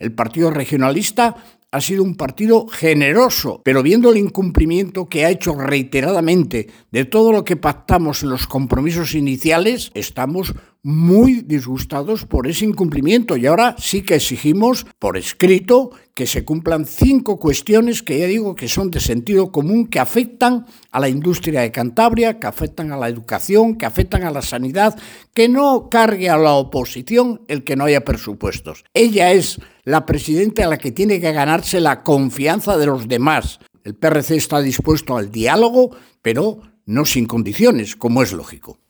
El Partido Regionalista ha sido un partido generoso, pero viendo el incumplimiento que ha hecho reiteradamente de todo lo que pactamos en los compromisos iniciales, estamos muy disgustados por ese incumplimiento y ahora sí que exigimos por escrito que se cumplan 5 cuestiones que ya digo que son de sentido común, que afectan a la industria de Cantabria, que afectan a la educación, que afectan a la sanidad, que no cargue a la oposición el que no haya presupuestos. Ella es la presidenta a la que tiene que ganarse la confianza de los demás. El PRC está dispuesto al diálogo, pero no sin condiciones, como es lógico.